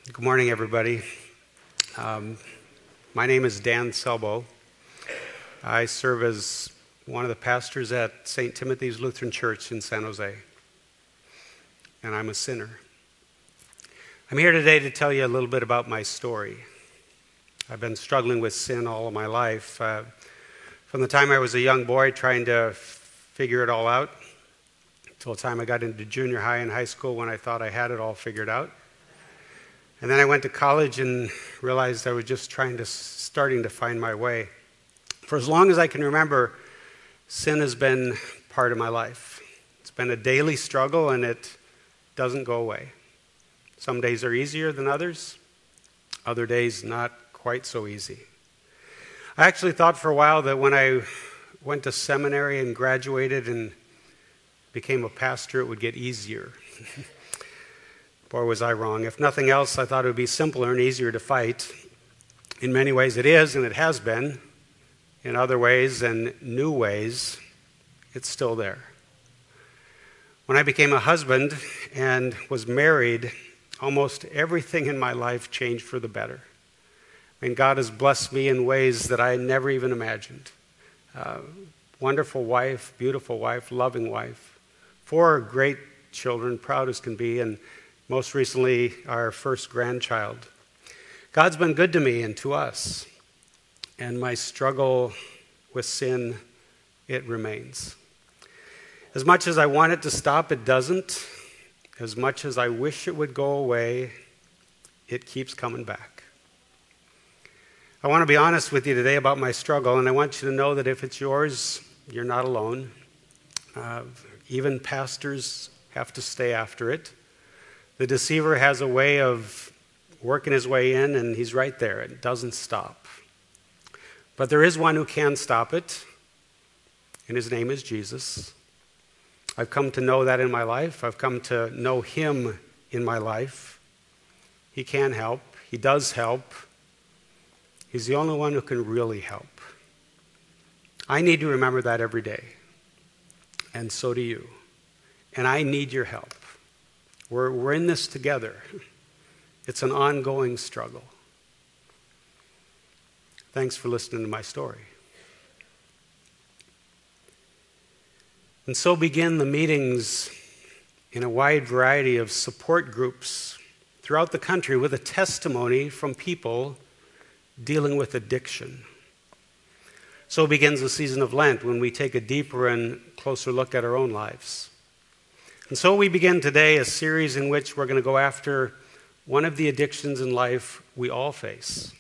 Good morning, everybody. My name is Dan Selbo. I serve as one of the pastors at St. Timothy's Lutheran Church in San Jose, and I'm a sinner. I'm here today to tell you a little bit about my story. I've been struggling with sin all of my life. From the time I was a young boy trying to figure it all out, until the time I got into junior high and high school when I thought I had it all figured out. And then I went to college and realized I was just starting to find my way. For as long as I can remember, sin has been part of my life. It's been a daily struggle, and it doesn't go away. Some days are easier than others. Other days, not quite so easy. I actually thought for a while that when I went to seminary and graduated and became a pastor, it would get easier. Boy, was I wrong. If nothing else, I thought it would be simpler and easier to fight. In many ways it is, and it has been. In other ways and new ways, it's still there. When I became a husband and was married, almost everything in my life changed for the better. I mean, God has blessed me in ways that I never even imagined. Wonderful wife, beautiful wife, loving wife. 4 great children, proud as can be, and most recently, our first grandchild. God's been good to me and to us, and my struggle with sin, it remains. As much as I want it to stop, it doesn't. As much as I wish it would go away, it keeps coming back. I want to be honest with you today about my struggle, and I want you to know that if it's yours, you're not alone. Even pastors have to stay after it. The deceiver has a way of working his way in, and he's right there. It doesn't stop. But there is one who can stop it, and his name is Jesus. I've come to know that in my life. I've come to know him in my life. He can help. He does help. He's the only one who can really help. I need to remember that every day, and so do you. And I need your help. We're in this together. It's an ongoing struggle. Thanks for listening to my story. And so begin the meetings in a wide variety of support groups throughout the country with a testimony from people dealing with addiction. So begins the season of Lent when we take a deeper and closer look at our own lives. And so we begin today a series in which we're going to go after one of the addictions in life we all face.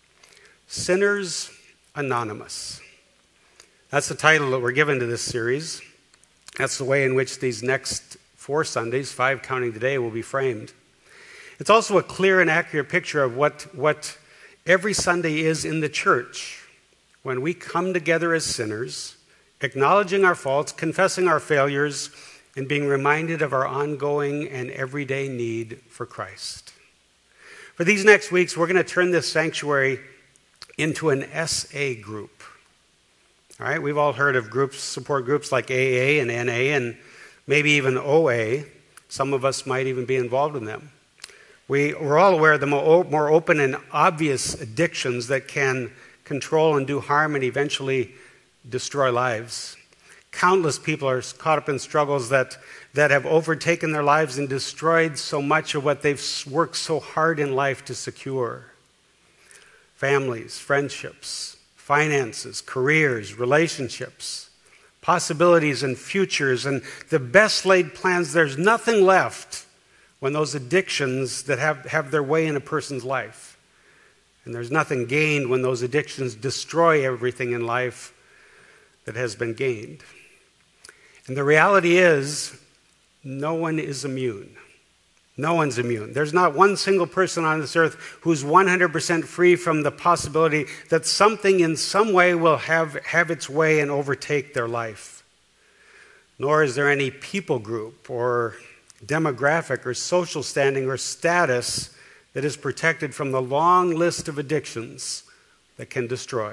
Sinners Anonymous. That's the title that we're given to this series. That's the way in which these next 4 Sundays, 5 counting today, will be framed. It's also a clear and accurate picture of what every Sunday is in the church when we come together as sinners, acknowledging our faults, confessing our failures, and being reminded of our ongoing and everyday need for Christ. For these next weeks, we're going to turn this sanctuary into an SA group. All right, we've all heard of groups, support groups like AA and NA and maybe even OA. Some of us might even be involved in them. We're all aware of the more open and obvious addictions that can control and do harm and eventually destroy lives. Countless people are caught up in struggles that have overtaken their lives and destroyed so much of what they've worked so hard in life to secure. Families, friendships, finances, careers, relationships, possibilities and futures, and the best laid plans. There's nothing left when those addictions that have their way in a person's life. And there's nothing gained when those addictions destroy everything in life that has been gained. And the reality is, no one is immune. No one's immune. There's not one single person on this earth who's 100% free from the possibility that something in some way will have its way and overtake their life. Nor is there any people group or demographic or social standing or status that is protected from the long list of addictions that can destroy.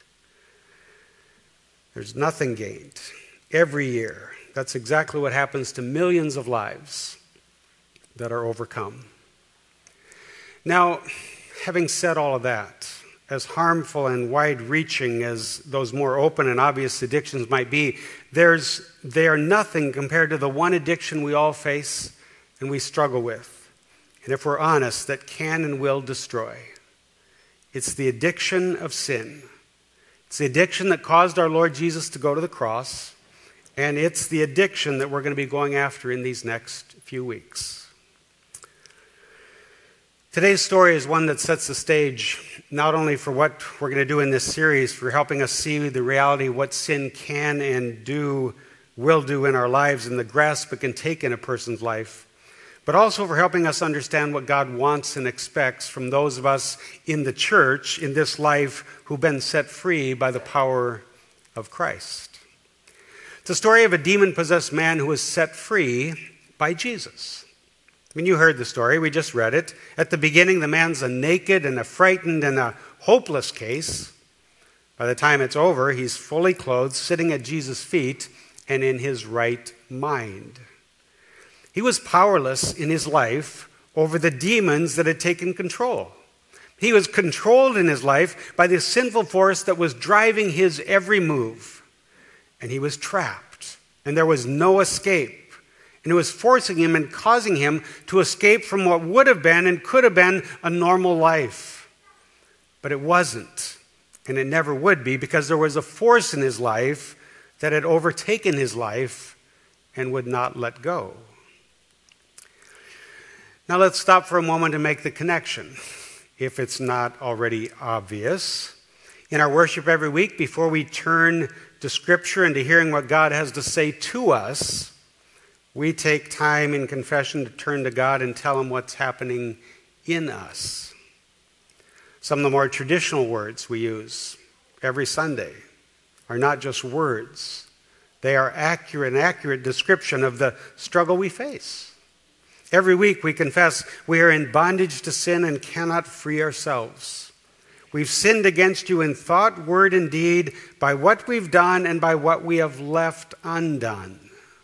There's nothing gained. Every year, that's exactly what happens to millions of lives that are overcome. Now, having said all of that, as harmful and wide-reaching as those more open and obvious addictions might be, they are nothing compared to the one addiction we all face and we struggle with. And if we're honest, that can and will destroy. It's the addiction of sin. It's the addiction that caused our Lord Jesus to go to the cross, and it's the addiction that we're going to be going after in these next few weeks. Today's story is one that sets the stage not only for what we're going to do in this series, for helping us see the reality of what sin can and will do in our lives and the grasp it can take in a person's life, but also for helping us understand what God wants and expects from those of us in the church in this life who've been set free by the power of Christ. It's a story of a demon-possessed man who was set free by Jesus. I mean, you heard the story. We just read it. At the beginning, the man's a naked and a frightened and a hopeless case. By the time it's over, he's fully clothed, sitting at Jesus' feet and in his right mind. He was powerless in his life over the demons that had taken control. He was controlled in his life by this sinful force that was driving his every move. And he was trapped, and there was no escape. And it was forcing him and causing him to escape from what would have been and could have been a normal life. But it wasn't, and it never would be, because there was a force in his life that had overtaken his life and would not let go. Now let's stop for a moment and make the connection, if it's not already obvious. In our worship every week, before we turn to Scripture and to hearing what God has to say to us, we take time in confession to turn to God and tell Him what's happening in us. Some of the more traditional words we use every Sunday are not just words. They are an accurate description of the struggle we face. Every week we confess we are in bondage to sin and cannot free ourselves. We've sinned against you in thought, word, and deed, by what we've done and by what we have left undone.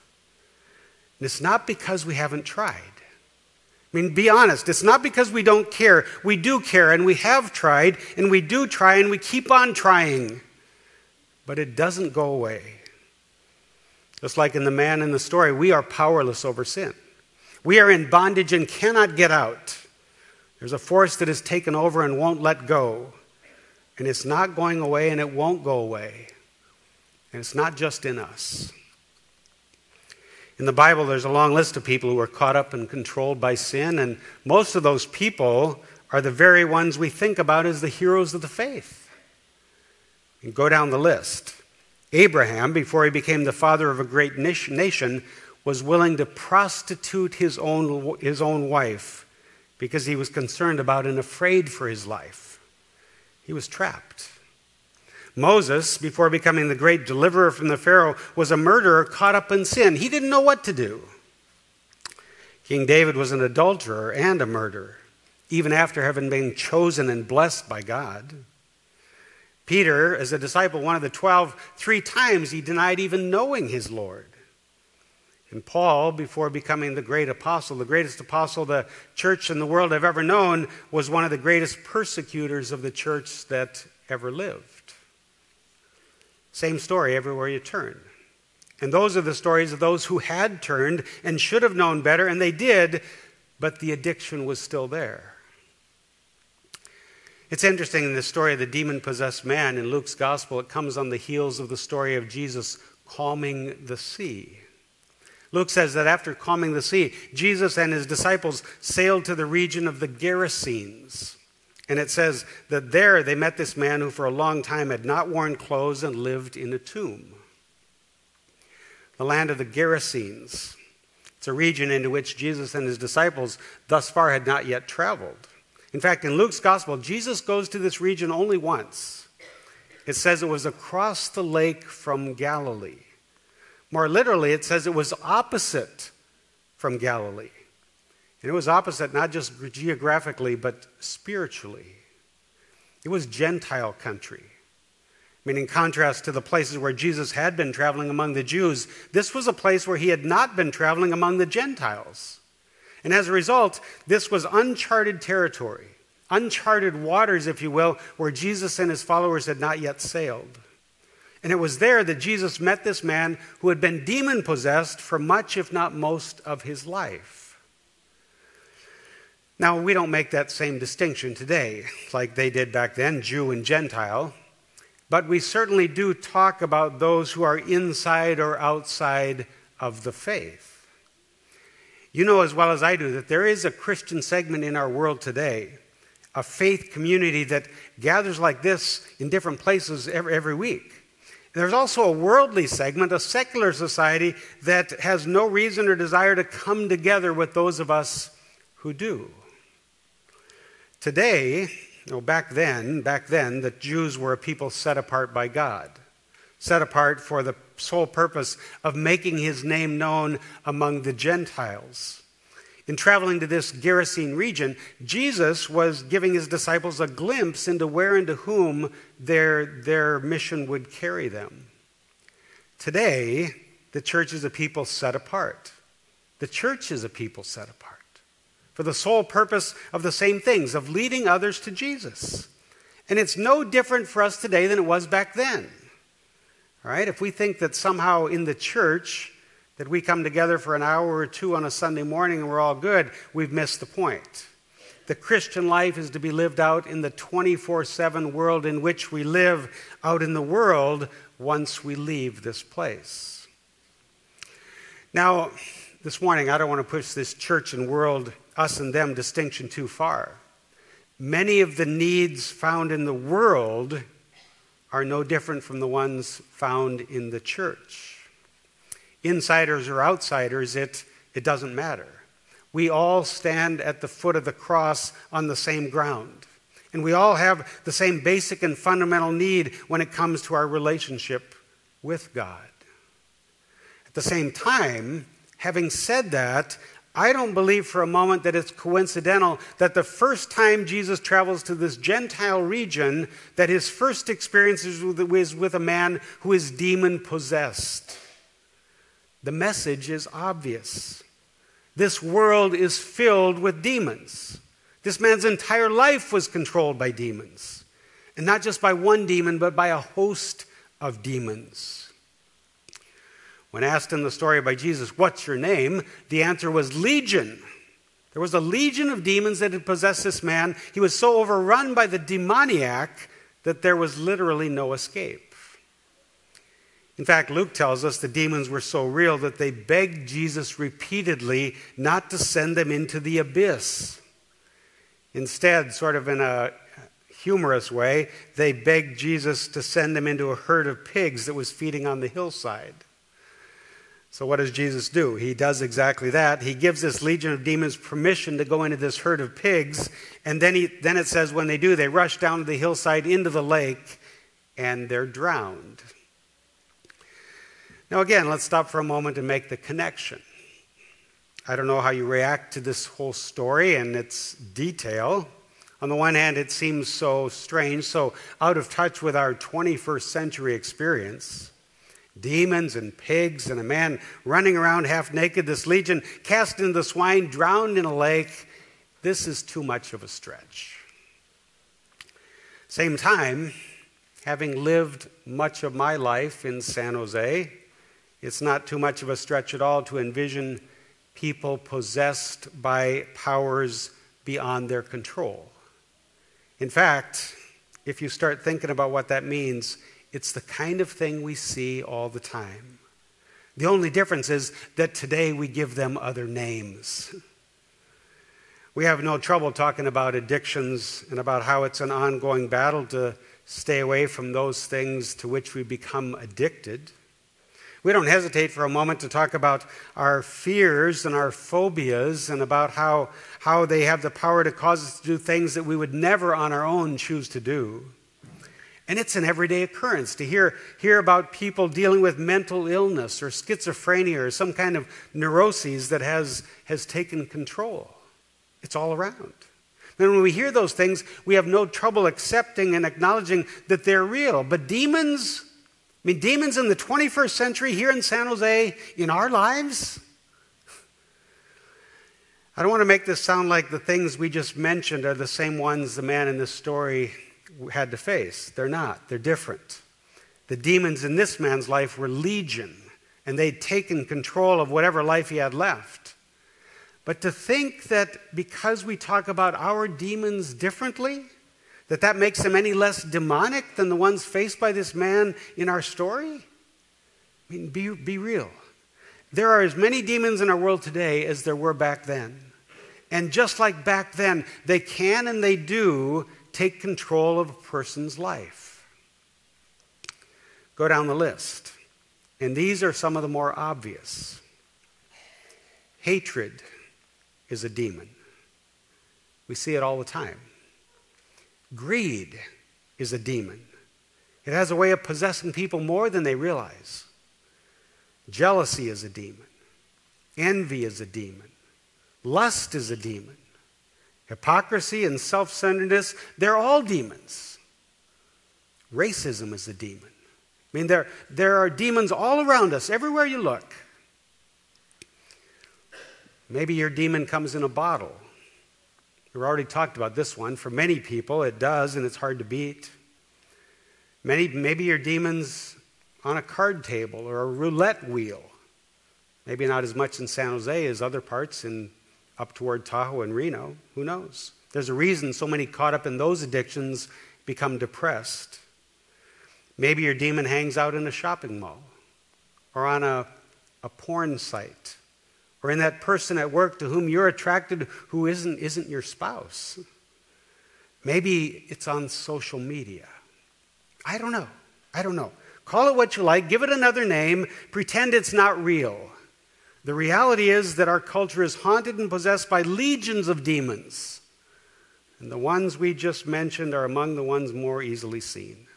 And it's not because we haven't tried. I mean, be honest, it's not because we don't care. We do care, and we have tried, and we do try, and we keep on trying. But it doesn't go away. Just like in the man in the story, we are powerless over sin. We are in bondage and cannot get out. There's a force that has taken over and won't let go. And it's not going away, and it won't go away. And it's not just in us. In the Bible, there's a long list of people who are caught up and controlled by sin, and most of those people are the very ones we think about as the heroes of the faith. You go down the list. Abraham, before he became the father of a great nation, was willing to prostitute his own wife because he was concerned about and afraid for his life. He was trapped. Moses, before becoming the great deliverer from the Pharaoh, was a murderer caught up in sin. He didn't know what to do. King David was an adulterer and a murderer, even after having been chosen and blessed by God. Peter, as a disciple, one of the 12, 3 times he denied even knowing his Lord. And Paul, before becoming the great apostle, the greatest apostle the church and the world have ever known, was one of the greatest persecutors of the church that ever lived. Same story everywhere you turn. And those are the stories of those who had turned and should have known better, and they did, but the addiction was still there. It's interesting in the story of the demon-possessed man in Luke's gospel, it comes on the heels of the story of Jesus calming the sea. Luke says that after calming the sea, Jesus and his disciples sailed to the region of the Gerasenes. And it says that there they met this man who for a long time had not worn clothes and lived in a tomb. The land of the Gerasenes. It's a region into which Jesus and his disciples thus far had not yet traveled. In fact, in Luke's gospel, Jesus goes to this region only once. It says it was across the lake from Galilee. More literally, it says it was opposite from Galilee. And it was opposite not just geographically, but spiritually. It was Gentile country. I mean, in contrast to the places where Jesus had been traveling among the Jews, this was a place where he had not been traveling among the Gentiles. And as a result, this was uncharted territory. uncharted waters, if you will, where Jesus and his followers had not yet sailed. And it was there that Jesus met this man who had been demon-possessed for much, if not most, of his life. Now, we don't make that same distinction today, like they did back then, Jew and Gentile. But we certainly do talk about those who are inside or outside of the faith. You know as well as I do that there is a Christian segment in our world today, a faith community that gathers like this in different places every week. There's also a worldly segment, a secular society that has no reason or desire to come together with those of us who do. Today, back then, the Jews were a people set apart by God, set apart for the sole purpose of making his name known among the Gentiles. In traveling to this Gerasene region, Jesus was giving his disciples a glimpse into where and to whom their mission would carry them. Today, the church is a people set apart. The church is a people set apart for the sole purpose of the same things, of leading others to Jesus. And it's no different for us today than it was back then. All right? If we think that somehow in the church that we come together for an hour or two on a Sunday morning and we're all good, we've missed the point. The Christian life is to be lived out in the 24/7 world in which we live out in the world once we leave this place. Now, this morning, I don't want to push this church and world, us and them distinction too far. Many of the needs found in the world are no different from the ones found in the church. Insiders or outsiders, it doesn't matter. We all stand at the foot of the cross on the same ground. And we all have the same basic and fundamental need when it comes to our relationship with God. At the same time, having said that, I don't believe for a moment that it's coincidental that the first time Jesus travels to this Gentile region, that his first experience is with a man who is demon-possessed. The message is obvious. This world is filled with demons. This man's entire life was controlled by demons. And not just by one demon, but by a host of demons. When asked in the story by Jesus, "What's your name?" the answer was legion. There was a legion of demons that had possessed this man. He was so overrun by the demoniac that there was literally no escape. In fact, Luke tells us the demons were so real that they begged Jesus repeatedly not to send them into the abyss. Instead, sort of in a humorous way, they begged Jesus to send them into a herd of pigs that was feeding on the hillside. So what does Jesus do? He does exactly that. He gives this legion of demons permission to go into this herd of pigs, and then it says when they do, they rush down to the hillside into the lake, and they're drowned. Now again, let's stop for a moment and make the connection. I don't know how you react to this whole story and its detail. On the one hand, it seems so strange, so out of touch with our 21st century experience. Demons and pigs and a man running around half naked, this legion cast into the swine, drowned in a lake. This is too much of a stretch. Same time, having lived much of my life in San Jose, it's not too much of a stretch at all to envision people possessed by powers beyond their control. In fact, if you start thinking about what that means, it's the kind of thing we see all the time. The only difference is that today we give them other names. We have no trouble talking about addictions and about how it's an ongoing battle to stay away from those things to which we become addicted. We don't hesitate for a moment to talk about our fears and our phobias and about how they have the power to cause us to do things that we would never on our own choose to do. And it's an everyday occurrence to hear about people dealing with mental illness or schizophrenia or some kind of neuroses that has taken control. It's all around. And when we hear those things, we have no trouble accepting and acknowledging that they're real. But demons in the 21st century here in San Jose, in our lives, I don't want to make this sound like the things we just mentioned are the same ones the man in this story had to face. They're not. They're different. The demons in this man's life were legion, and they'd taken control of whatever life he had left. But to think that because we talk about our demons differently, that makes them any less demonic than the ones faced by this man in our story? I mean, be real. There are as many demons in our world today as there were back then. And just like back then, they can and they do take control of a person's life. Go down the list. And these are some of the more obvious. Hatred is a demon. We see it all the time. Greed is a demon. It has a way of possessing people more than they realize. Jealousy is a demon. Envy is a demon. Lust is a demon. Hypocrisy and self-centeredness, they're all demons. Racism is a demon. I mean, there are demons all around us, everywhere you look. Maybe your demon comes in a bottle. We've already talked about this one. For many people, it does, and it's hard to beat. Maybe your demon's on a card table or a roulette wheel. Maybe not as much in San Jose as other parts up toward Tahoe and Reno. Who knows? There's a reason so many caught up in those addictions become depressed. Maybe your demon hangs out in a shopping mall or on a porn site or in that person at work to whom you're attracted who isn't your spouse. Maybe it's on social media. I don't know. Call it what you like. Give it another name. Pretend it's not real. The reality is that our culture is haunted and possessed by legions of demons. And the ones we just mentioned are among the ones more easily seen.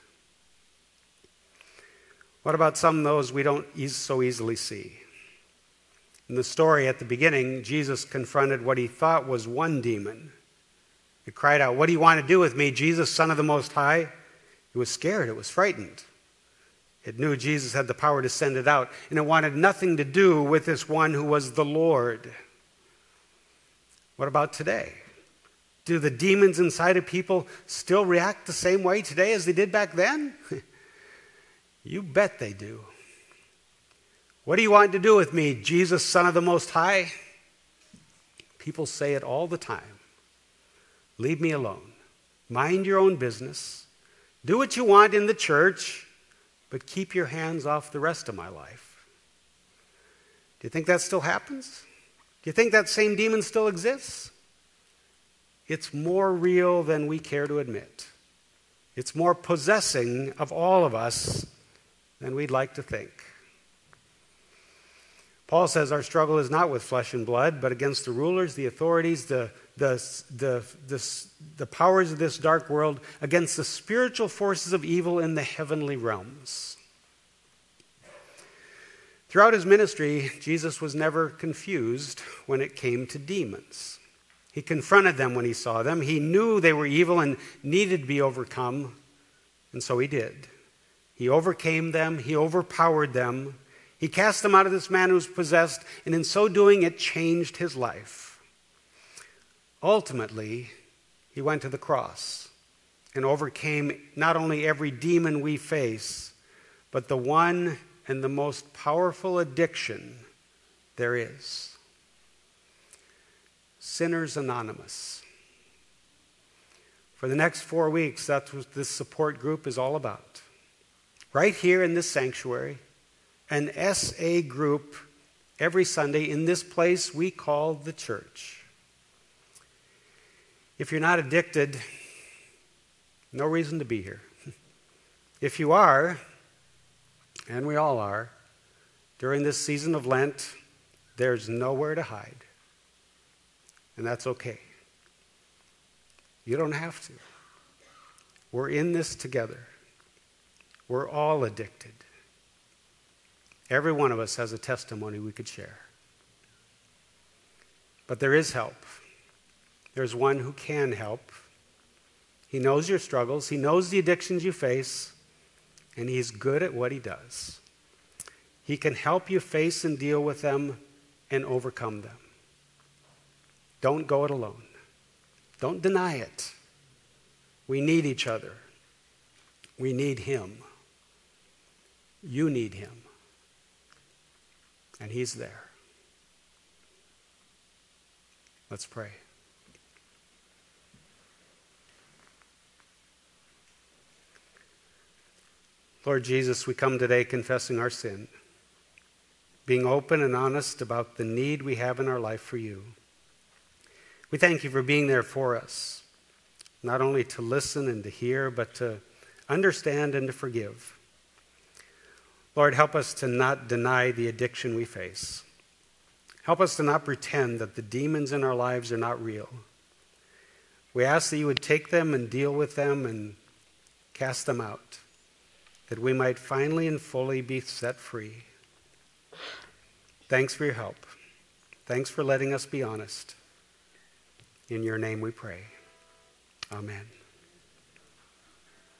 What about some of those we don't so easily see? In the story at the beginning, Jesus confronted what he thought was one demon. It cried out, "What do you want to do with me, Jesus, Son of the Most High?" It was scared. It was frightened. It knew Jesus had the power to send it out, and it wanted nothing to do with this one who was the Lord. What about today? Do the demons inside of people still react the same way today as they did back then? You bet they do. What do you want to do with me, Jesus, Son of the Most High? People say it all the time. Leave me alone. Mind your own business. Do what you want in the church, but keep your hands off the rest of my life. Do you think that still happens? Do you think that same demon still exists? It's more real than we care to admit. It's more possessing of all of us than we'd like to think. Paul says our struggle is not with flesh and blood, but against the rulers, the authorities, the powers of this dark world, against the spiritual forces of evil in the heavenly realms. Throughout his ministry, Jesus was never confused when it came to demons. He confronted them when he saw them. He knew they were evil and needed to be overcome, and so he did. He overcame them. He overpowered them. He cast them out of this man who was possessed, and in so doing, it changed his life. Ultimately, he went to the cross and overcame not only every demon we face, but the one and the most powerful addiction there is. Sinners Anonymous. For the next 4 weeks, that's what this support group is all about. Right here in this sanctuary, an SA group every Sunday in this place we call the church. If you're not addicted, no reason to be here. If you are, and we all are, during this season of Lent, there's nowhere to hide. And that's okay. You don't have to. We're in this together. We're all addicted. Every one of us has a testimony we could share. But there is help. There's one who can help. He knows your struggles. He knows the addictions you face. And he's good at what he does. He can help you face and deal with them and overcome them. Don't go it alone. Don't deny it. We need each other. We need him. You need him. And he's there. Let's pray. Lord Jesus, we come today confessing our sin, being open and honest about the need we have in our life for you. We thank you for being there for us, not only to listen and to hear, but to understand and to forgive. Lord, help us to not deny the addiction we face. Help us to not pretend that the demons in our lives are not real. We ask that you would take them and deal with them and cast them out, that we might finally and fully be set free. Thanks for your help. Thanks for letting us be honest. In your name we pray. Amen.